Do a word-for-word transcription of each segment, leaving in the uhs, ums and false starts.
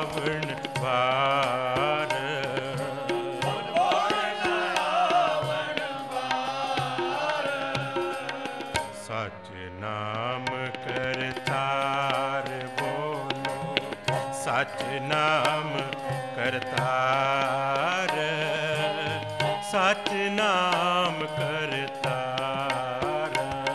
ਆਵਣ ਵਾਰ। ਸਚ ਨਾਮ ਕਰਤਾਰ ਬੋਲੋ, ਸਚ ਨਾਮ ਕਰਤਾਰ, ਸਚ ਨਾਮ ਕਰਤਾਰ,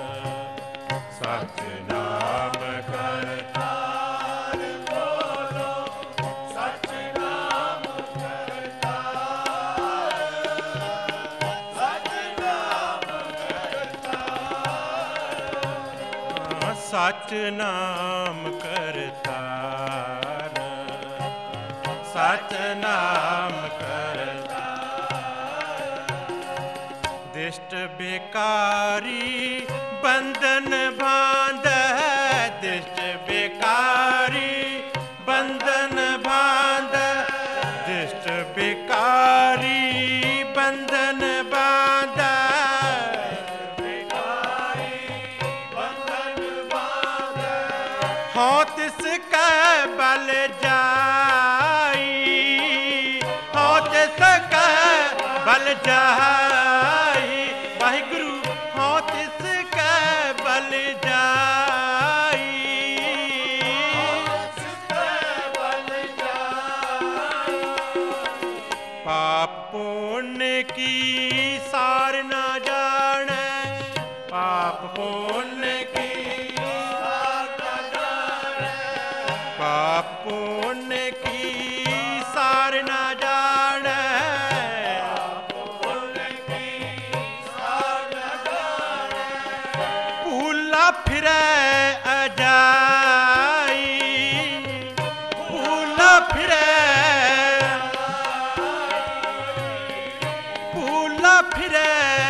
ਸਚ ਨਾਮ ਕਰਤਾਰ ਬੋਲੋ, ਸਚ ਨਾਮ ਕਰਤਾਰ, ਸਚ ਨਾਮ ਕਰਤਾਰ, ਸਚ ਨਾਮ ਕਰਤਾਰ, ਸਚ ਨਾਮ ਕਰਤਾਰ। ਦਿਸ਼ਟ ਬੇਕਾਰੀ ਬੰਧਨ ਬਾਂਧੈ, ਦਿਸ਼ਟ ਬੇਕਾਰੀ ਬੰਧਨ ਬਾਂਧੈ, ਦਿਸ਼ਟ ਬੇਕਾਰੀ ਬੰਧਨ ਬਾਂਧੈ, ਹਉ ਤਿਸ ਕੈ ਬਲ ਜਾਈ, ਹਉ ਤਿਸ ਕੈ ਬਲ ਜਾਈ, ਵਾਹਿਗੁਰੂ ਹਉ ਤਿਸ ਕੈ ਬਲ ਜਾਈ, ਪਾਪ ਪੁੰਨ ਕੀ ਸਾਰ ਨਾ ਜਾਣੈ, ਪਾਪ ਪੁੰਨ ਕੀ ਪਾਪ ਪੁੰਨ ਕੀ ਸਾਰ ਨਾ ਜਾਣੈ, ਭੂਲਾ ਫਿਰੈ ਅਜਾਈ, ਭੂਲਾ ਫਿਰੈ, ਭੂਲਾ ਫਿਰੈ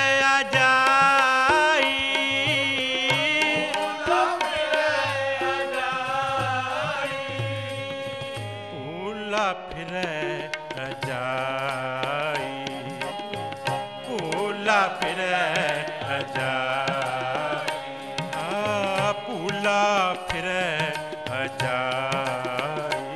ਅਜਾਈ, ਭੂਲਾ ਫਿਰੈ ਅਜਾਈ, ਭੂਲਾ ਫਿਰੈ ਅਜਾਈ, ਆ ਭੂਲਾ ਫਿਰੈ ਅਜਾਈ,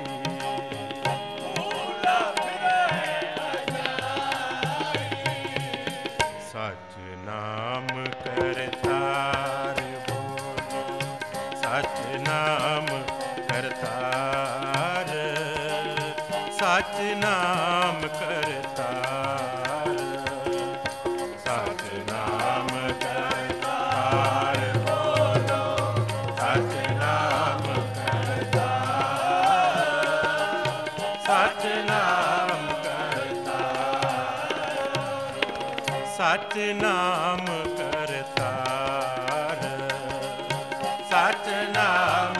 ਭੂਲਾ ਫਿਰੈ ਅਜਾਈ। ਸਚ ਨਾਮ ਕਰਤਾਰ ਬੋਲੋ, ਸਚ ਨਾਮ ਕਰਤਾਰ, ਸਚ ਨਾਮ ਕਰਤਾਰ, ਸਚ ਨਾਮ ਕਰਤਾਰ ਬੋਲੋ, ਸਚ ਨਾਮ ਕਰਤਾਰ, ਸਚ ਨਾਮ ਕਰਤਾਰ, ਸਚ ਨਾਮ ਕਰਤਾਰ, ਸਚ ਨਾਮ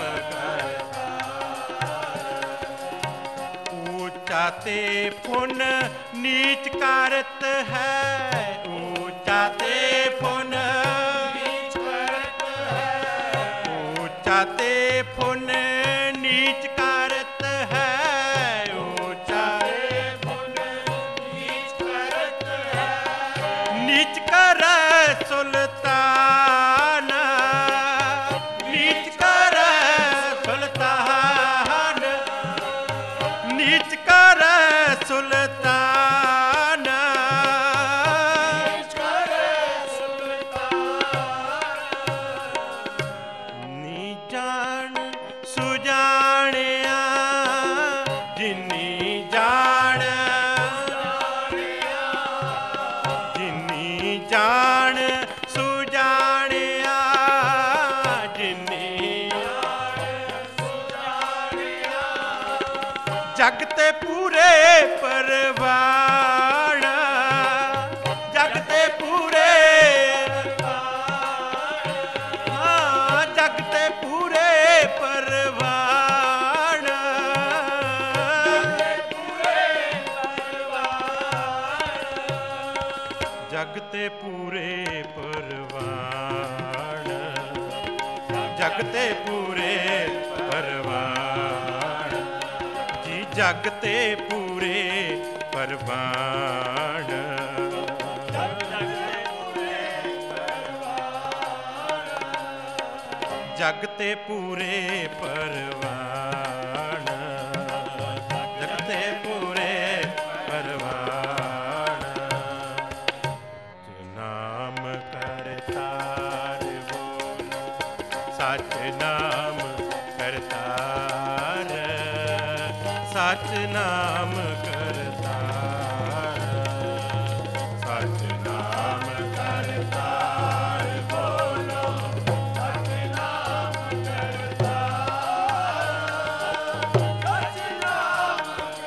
ਊਚਾ ਤੇ ਪੁਨ ਨੀਚ ਕਰਤ ਹੈ, ਊਚਾ ਤੇ ਪੁਨ ਨੀਚ ਕਰਤ ਹੈ, ਊਚਾ ਤੇ ਪੁਨ ਨੀਚ ਕਰਤ ਹੈ, ਊਚਾ ਤੇ ਪੁਨ ਨੀਚ ਕਰਤ ਹੈ, ਨੀਚ ਕਰੈ ਸੁਲਤਾਨ, ਨੀਚ ਕਰੈ ਸੁਲਤਾਨ, ਨੀਚ ਕਰੈ ਸੁਲਤਾਨ, ਨੀਚ ਕਰੈ ਸੁਲਤਾਨ, ਨੀ ਜਾਣ ਸੁਜਾਣਿਆ ਜਿਨੀ ਜਾਣ, ਜਿਨੀ ਜਾਣ ਸੁਜਾਣਿਆ, ਜਿਨੀ ਜਗ ਤੇ ਪੂਰੇ ਪਰਵਾਣ, ਜਗ ਤੇ ਪੂਰੇ, ਹਾਂ ਜਗ ਤੇ ਪੂਰੇ ਪਰਵਾਣ, ਜਗ ਤੇ ਪੂਰੇ ਪਰਵਾਣ, ਜਗ ਤੇ ਪੂਰੇ ਪਰਵਾਣ, ਜੀ ਜਗ ਤੇ ਪੂਰੇ ਪਰਵਾਣ, ਜਗ ਤੇ ਪੂਰੇ ਪਰਵਾਣ, सच नाम करतार, सच नाम करतार बोलो, सच नाम करतार, सच नाम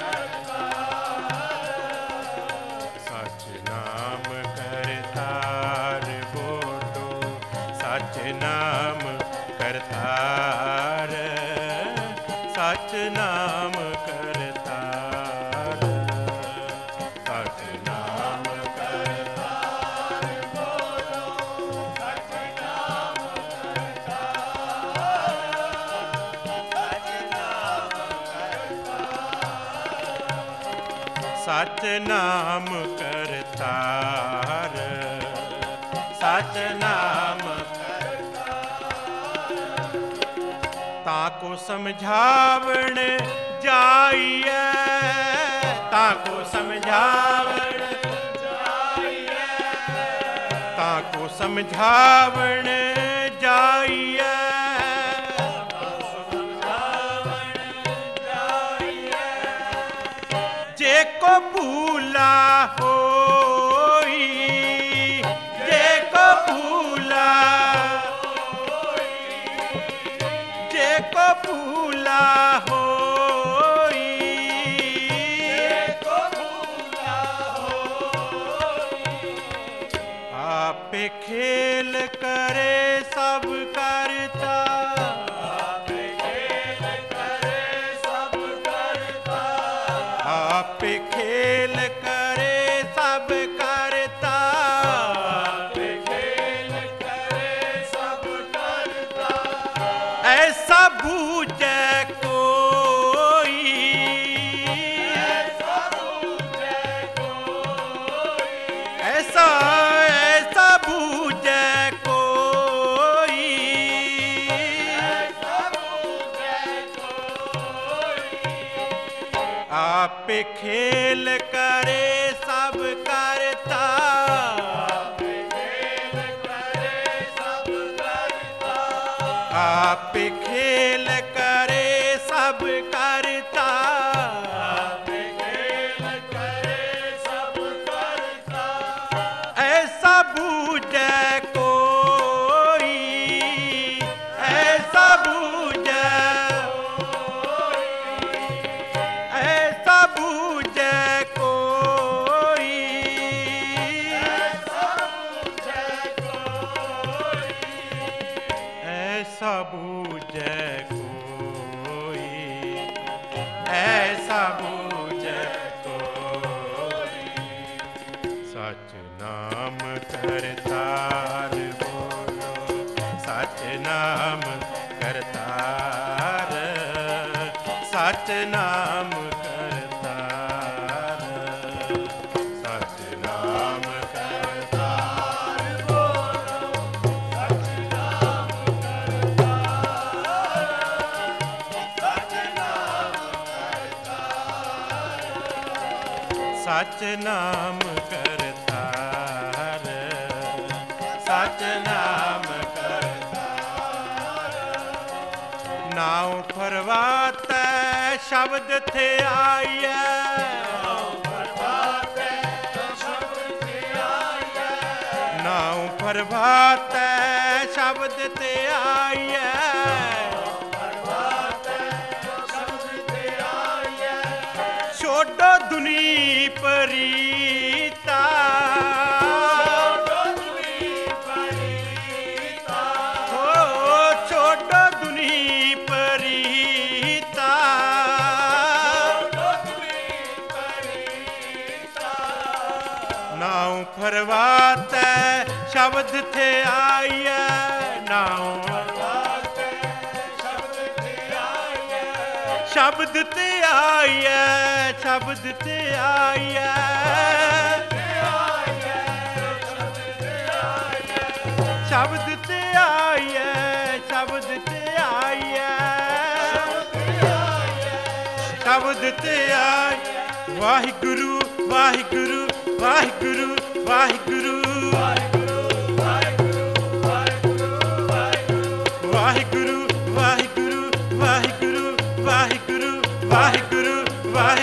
करतार, सच नाम करतार बोलो, सच नाम करतार, सच नाम करतार, सच नाम करतार बोलो, सच नाम करतार, सच नाम करतार, सच नाम ताको समझावण जाइए, ताको समझावण जाइए, ताको समझावण जाइए, समझावण जाइए, जे को भूला होई, जे को भूला को भूला होई, को भूला होई, आपे खेल करे सब करता, आपे खेल करे सब करता, आपे खेल करे सब करता, आपे खेल करे सब करता, ऐसा बूझे कोई, ऐसा बूझे कोई, ऐसा ऐसा बूझे कोई, ऐसा बूझे कोई, आप खेल करे सब करता, आप खेल करे सब करता, आप खेल करे सब करता, आप खेल करे सब करता, ऐसा बूझे कोई, ऐसा बूझे कोई, ऐसा बूझे कोई, ऐसा बूझे कोई, ऐसा बूझे कोई, ऐसा बूझे कोई, सच नाम करतार बोलो, सच नाम करतार, सच नाम करतार, सच नाम करतार बोलो, सच नाम सच नाम करतार, सच नाम करतार, नाव फरवाते शब्द थे आइए, नाव फरवाते शब्द थे आइए, नाव फरवाते शब्द थे आइए, छोड़ो दुनी परीता, छोड़ो दुनी परीता, हो छोड़ो दुनी परीता, छोड़ो दुनी परीता, नाव फरवाते शब्द थे आइए, नाव फरवाते शब्द थे आइए, शब्द ते आइए, शब्द ते आइए, शब्द ते आइए, शब्द ते आइए, शब्द ते आइए, वाहिगुरु वाहिगुरु वाहिगुरु वाहिगुरु वाहिगुरु वाहिगुरु वाहिगुरु वाहिगुरु वाहिगुरु वाहिगुरु वाहिगुरु वाहिगुरु वाहिगुरु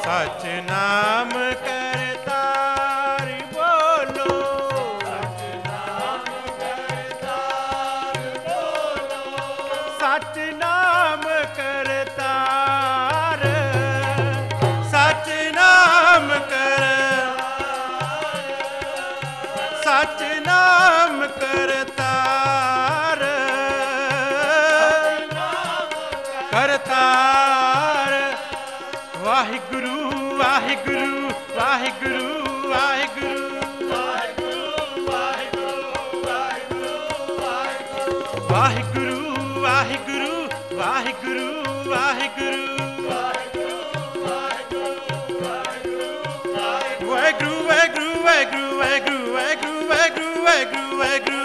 सच नाम करतार बोलो, सच नाम करतार बोलो, सच नाम करतार, सच नाम कर, सच नाम करतार, करतार। वाहिगुरु वाहिगुरु वाहिगुरु वाहिगुरु वाहिगुरु वाहिगुरु वाहिगुरु वाहिगुरु वाहिगुरु वाहिगुरु वाहिगुरु वाहिगुरु वाहिगुरु वाहिगुरु वाहिगुरु वाहिगुरु वाहिगुरु वाहिगुरु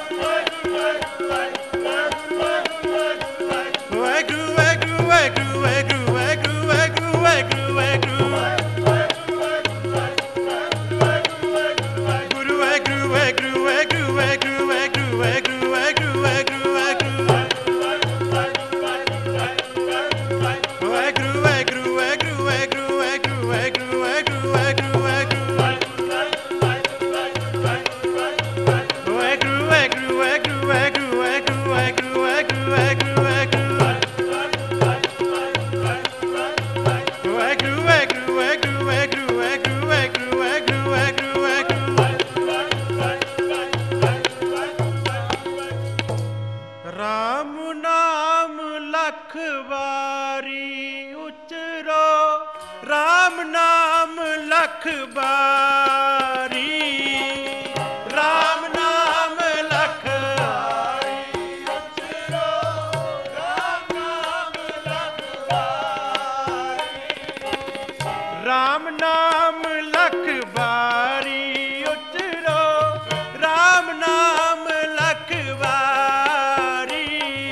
राम नाम लख बारी उचरो, राम नाम लख बारी, राम नाम लख बारी उचरो, राम नाम लख बारी, राम नाम लख बारी उचरो, राम नाम लख बारी,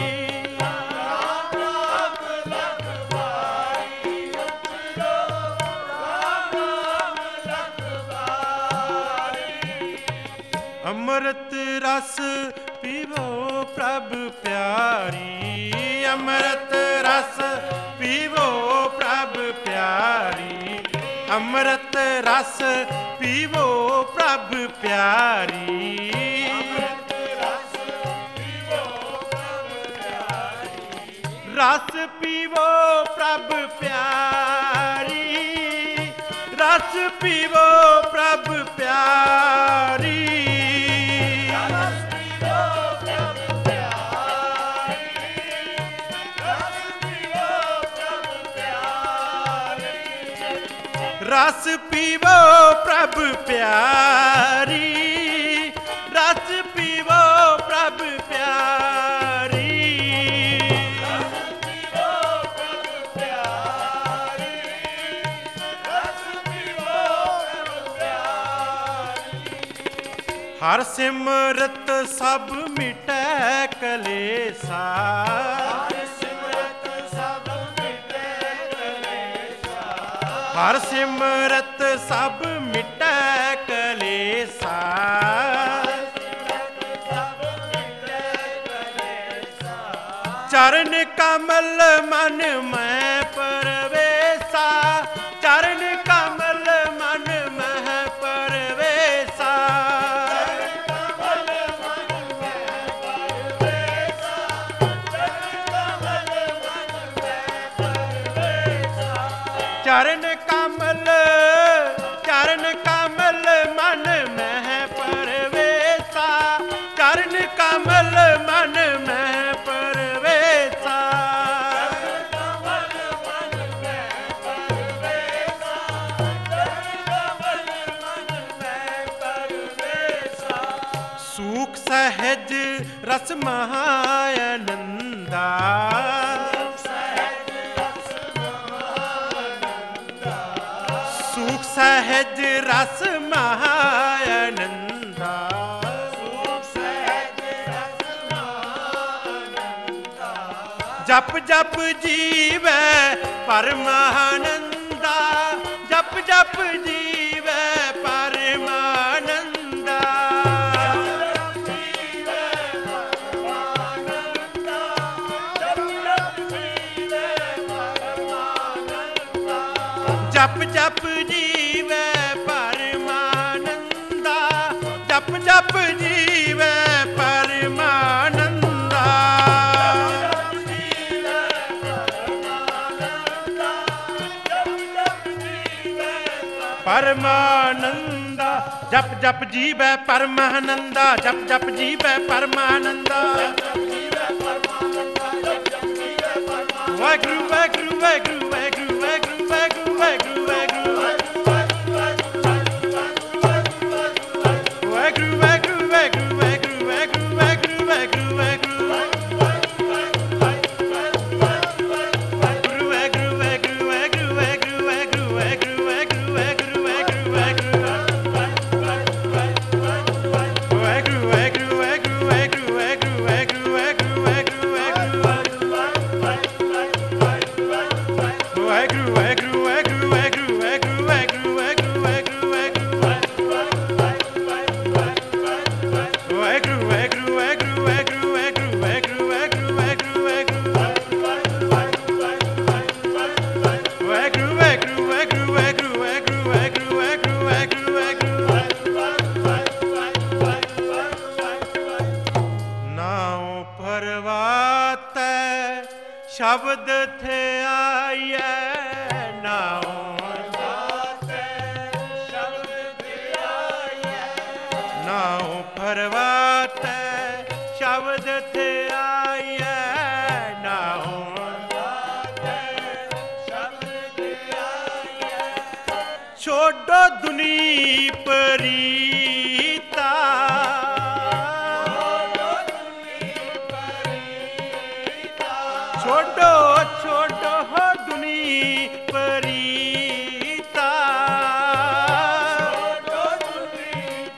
अमृत रस पीवो प्रभ प्यारी, अमृत रस पीवो प्रभ प्यारी, अमृत रस पीवो प्रभ प्यारी, अमृत रस पीवो प्रभ प्यारी, रस पीवो प्रभ प्यारी, रस पीवो प्रभ प्यारी, रस पीवो प्रभ प्यारी, रस पीवो प्रभ प्यारी, रस पीवो प्रभ प्यारी, रस पीवो प्रभ प्यारी। हर सिमरत सब मिटै कलेसा, हर सिमरत सब मिटै कलेसा, चरण कमल मन मैं परवेसा, चरण कमल मन मैं परवेसा, चरण कमल चरण कमल मन मह परवेसा, चरण कमल मन मह परवेसा, सूख सहज रस महानंदा, सूख सहज रस महानंदा, जप जप जीवै परमानंदा, जप जप जीवै परमानंदा, जप ਜਪ ਜਪ ਜੀਵੈ ਪਰਮਾਨੰਦਾ, ਜਪ ਜਪ ਜੀਵੈ ਪਰਮਾਨੰਦਾ, ਪਰਮਾਨੰਦਾ। ਜਪ ਜਪ ਜੀਵੈ ਪਰਮਾਨੰਦਾ, ਜਪ ਜਪ ਜੀਵੈ ਪਰਮਾਨੰਦਾ। ਵਾਹਿਗੁਰੂ ਵਾਹਿਗੁਰੂ ਵਾਹਿਗੁਰੂ ਵਾਹਿਗੁਰੂ ਵਾਹਿਗੁਰੂ ਵਾਹਿਗੁਰੂ ਵਾਹਿਗੁਰੂ ਵਾਹਿਗੁਰੂ ਵਾਹਿਗੁਰੂ ਵਾਹਿਗੁਰੂ ਵਾਹਿਗੁਰੂ ਵਾਹਿਗੁਰੂ ਵਾਹਿਗੁਰੂ ਵਾਹਿਗੁਰੂ ਵਾਹਿਗੁਰੂ ਵਾਹਿਗੁਰੂ ਵਾਹਿਗੁਰੂ ਸ਼ਬਦ ਥੇ ਆਈਐ ਨਾਉ ਪਰਵਾਤੈ, ਸ਼ਬਦ ਥੇ ਆਈਐ ਨਾਉ ਪਰਵਾਤੈ, ਸ਼ਬਦ ਥੇ ਆਈਐ ਨਾਉ ਪਰਵਾਤੈ, ਸ਼ਬਦ ਥੇ ਆਈਐ। ਛੋਡੋ ਦੁਨੀ ਪਰੀਤਾ, ਛੋਡੋ ਛੋਡੋ ਹੋ ਦੁਨੀ ਪਰੀਤਾ, ਛੋਡੋ ਦੁਨੀ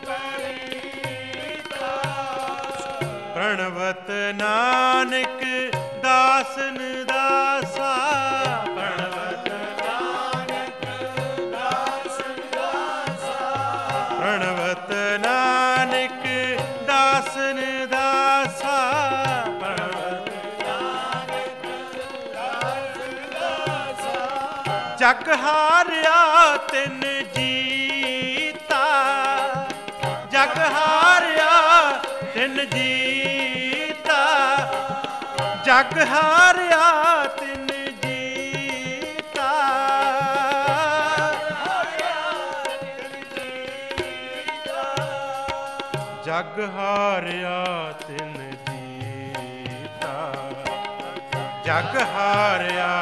ਪਰੀਤਾ। ਪ੍ਰਣਵਤ ਨਾਨਕ ਦਾਸਨ ਦਾਸਾ, ਪ੍ਰਣਵਤ ਨਾਨਕ ਦਾਸਨ ਦਾਸਾ, ਪ੍ਰਣਵਤ ਨਾਨਕ ਦਾਸਨ ਦਾਸਾ, ਜਗ ਹਾਰਿਆ ਤਿਨ ਜੀਤਾ, ਜਗ ਹਾਰਿਆ ਤਿਨ ਜੀਤਾ, ਜਗ ਹਾਰਿਆ ਤਿਨ ਜੀਤਾ, ਜਗ ਹਾਰਿਆ ਤਿਨ ਜੀਤਾ, ਜਗ ਹਾਰਿਆ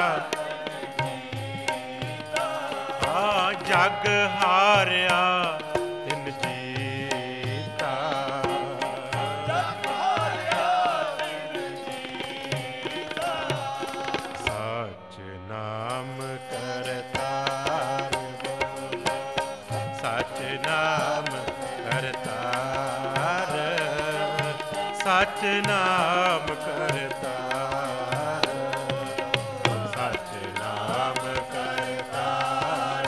ਜਗ ਹਾਰਿਆ ਤਿਨ ਜੀਤਾ, ਜਗ ਹਾਰਿਆ ਤਿਨ ਜੀਤਾ। ਸਚ ਨਾਮ ਕਰਤਾਰ ਬੋਲ, ਸਚ ਨਾਮ ਕਰਤਾਰ, ਸਚ ਨਾਮ ਕਰਤਾਰ, ਸਚ ਨਾਮ ਕਰਤਾਰ।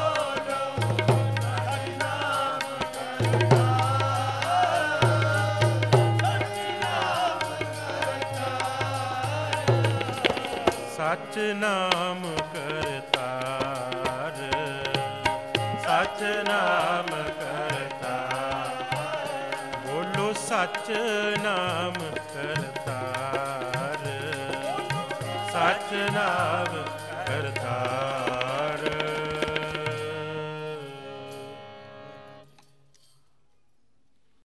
ਸਚ ਨਾਮ ਕਰਤਾਰ, ਸਚ ਨਾਮ ਕਰਤਾਰ, ਬੋਲੋ ਸਚ ਨਾਮ ਕਰਤਾਰ।